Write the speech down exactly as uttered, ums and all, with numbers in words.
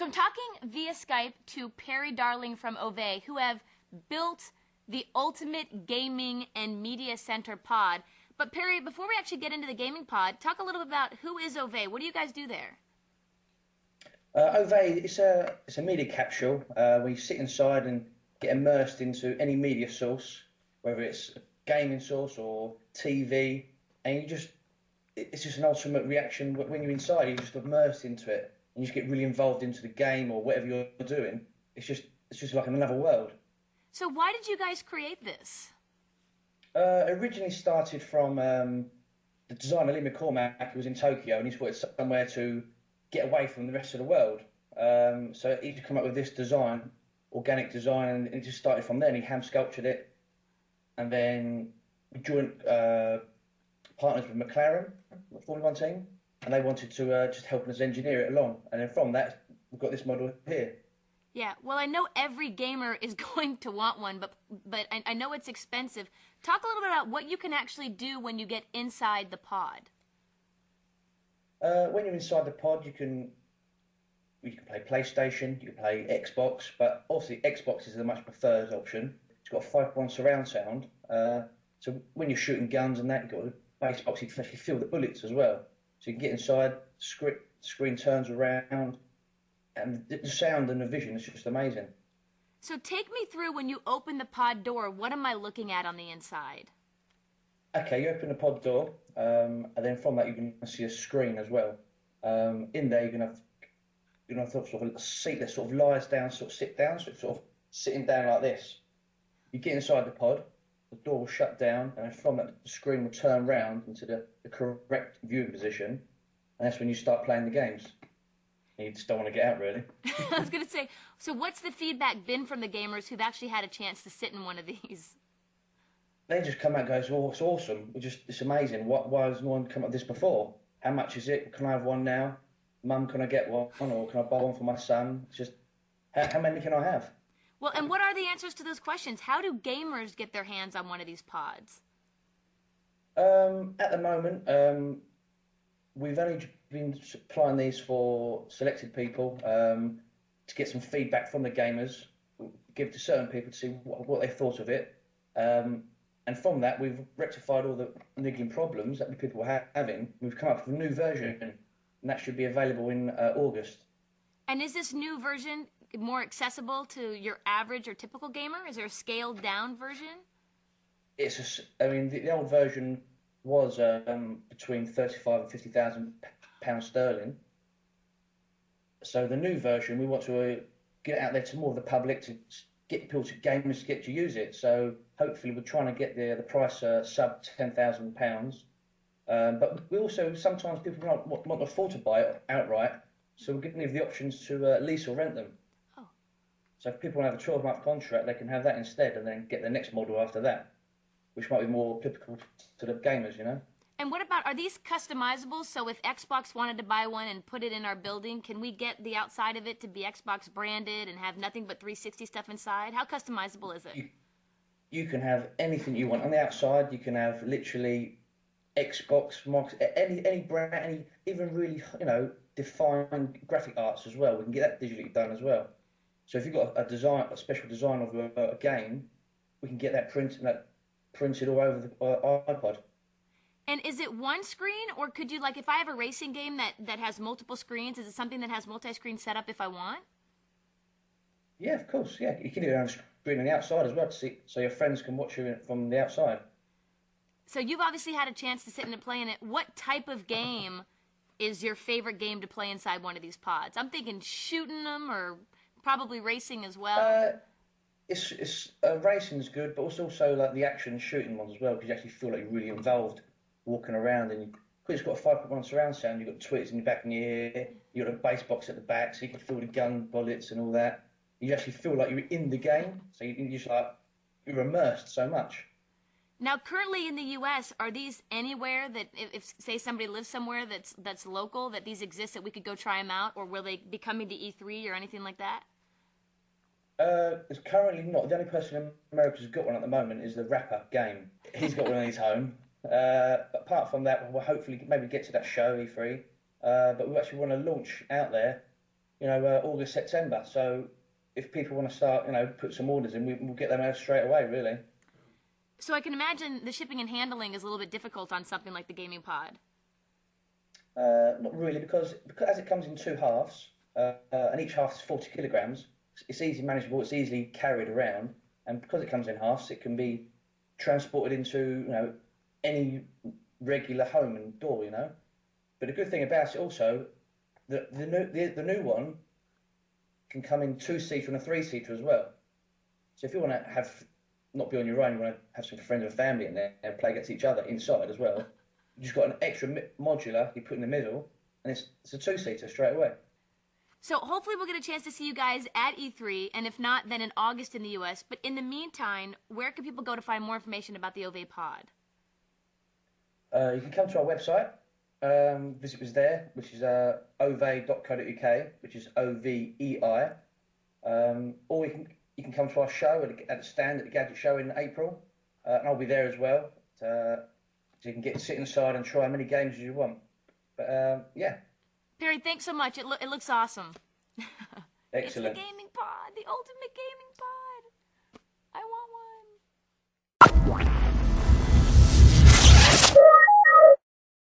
So I'm talking via Skype to Perry Darling from Ove, who have built the ultimate gaming and media center pod. But Perry, before we actually get into the gaming pod, talk a little bit about who is Ove. What do you guys do there? Uh, Ove, it's a it's a media capsule uh, where you sit inside and get immersed into any media source, whether it's a gaming source or T V, and you just it's just an ultimate reaction. When you're inside, you're just immersed into it, and you just get really involved into the game or whatever you're doing. It's just it's just like another world. So why did you guys create this? Uh, originally started from um, the designer Lee McCormack, who was in Tokyo, and he's wanted somewhere to get away from the rest of the world. Um, so he'd come up with this design, organic design, and it just started from there. And he hand sculptured it, and then we joined uh, partners with McLaren, the Formula One team, and they wanted to uh, just help us engineer it along. And then from that, we've got this model here. Yeah, well, I know every gamer is going to want one, but but I, I know it's expensive. Talk a little bit about what you can actually do when you get inside the pod. Uh, when you're inside the pod, you can you can play PlayStation, you can play Xbox, but obviously Xbox is the much preferred option. It's got a five point one surround sound, uh, so when you're shooting guns and that, you've got the bass box, you can actually feel the bullets as well. So you can get inside, the screen turns around, and the sound and the vision is just amazing. So take me through when you open the pod door, what am I looking at on the inside? Okay, you open the pod door, um, and then from that you can see a screen as well. Um, in there you're gonna have you're gonna have sort of a seat that sort of lies down, sort of sit down, so it's sort of sitting down like this. You get inside the pod, the door will shut down, and then from that the screen will turn round into the, the correct viewing position, and that's when you start playing the games. You just don't want to get out, really. I was going to say, so what's the feedback been from the gamers who've actually had a chance to sit in one of these? They just come out and go, oh, it's awesome. It's just, it's amazing. Why, why has no one come up with this before? How much is it? Can I have one now? Mum, can I get one? Or can I buy one for my son? It's just, how, how many can I have? Well, and what are the answers to those questions? How do gamers get their hands on one of these pods? Um, at the moment, um, we've only been supplying these for selected people um, to get some feedback from the gamers, give to certain people to see what, what they thought of it. Um, and from that, we've rectified all the niggling problems that the people were ha having. We've come up with a new version, and that should be available in uh, August. And is this new version more accessible to your average or typical gamer? Is there a scaled down version? It's a, I mean, the, the old version was um, between thirty-five and fifty thousand pounds sterling. So the new version, we want to uh, get out there to more of the public, to get people, to gamers, to get to use it. So hopefully we're trying to get the the price uh, sub ten thousand pounds. Um, but we also sometimes people want, want, want to afford to buy it outright, so we're giving them the options to uh, lease or rent them. Oh. So if people have a twelve month contract, they can have that instead, and then get the next model after that, which might be more typical to the gamers, you know. And what about, are these customizable? So if Xbox wanted to buy one and put it in our building, can we get the outside of it to be Xbox branded and have nothing but three sixty stuff inside? How customizable is it? You, you can have anything you want. On the outside, you can have literally Xbox, marks, any any brand, any even really, you know, defined graphic arts as well. We can get that digitally done as well. So if you've got a design, a special design of a, a game, we can get that print that printed all over the uh, iPod. And is it one screen, or could you, like, if I have a racing game that, that has multiple screens, is it something that has multi-screen setup if I want? Yeah, of course, yeah. You can do it on a screen on the outside as well, to see, so your friends can watch you from the outside. So you've obviously had a chance to sit in and play in it. What type of game is your favorite game to play inside one of these pods? I'm thinking shooting them, or probably racing as well. Uh, it's it's uh, racing's good, but also also like the action shooting ones as well, because you actually feel like you're really involved walking around, and you, because it's got a five point one surround sound, you've got tweets in your back and your ear, you've got a bass box at the back, so you can feel the gun bullets and all that. You actually feel like you're in the game, so you, you're just like, you're immersed so much. Now, currently in the U S, are these anywhere that, if, if say somebody lives somewhere that's that's local, that these exist, that we could go try them out, or will they be coming to E three or anything like that? Uh, it's currently not. The only person in America who's got one at the moment is the rapper Game. He's got one in his home. Uh, but apart from that, we'll hopefully maybe get to that show E three. Uh, but we actually want to launch out there you know, uh, August, September. So if people want to start, you know, put some orders in, we, we'll get them out straight away, really. So I can imagine the shipping and handling is a little bit difficult on something like the gaming pod. Uh, not really, because, because as it comes in two halves, uh, uh, and each half is forty kilograms, it's easy manageable, it's easily carried around, and because it comes in halves, it can be transported into, you know, any regular home and door, you know. But the good thing about it also, the the new the, the new one can come in two seater and a three seater as well. So if you want to have not be on your own, you want to have some friends and family in there and play against each other inside as well. You just got an extra modular you put in the middle, and it's it's a two seater straight away. So hopefully we'll get a chance to see you guys at E three, and if not, then in August in the U S. But in the meantime, where can people go to find more information about the Ove Pod? Uh, you can come to our website, um, visit us there, which is uh, ove dot co dot uk, which is O V E I. Um, or you can you can come to our show at, at the stand at the Gadget Show in April, uh, and I'll be there as well. Uh, so you can get sit inside and try as many games as you want. But um, yeah. Perry, thanks so much. It, lo it looks awesome. Excellent. It's the gaming pod, the ultimate gaming pod. I want one.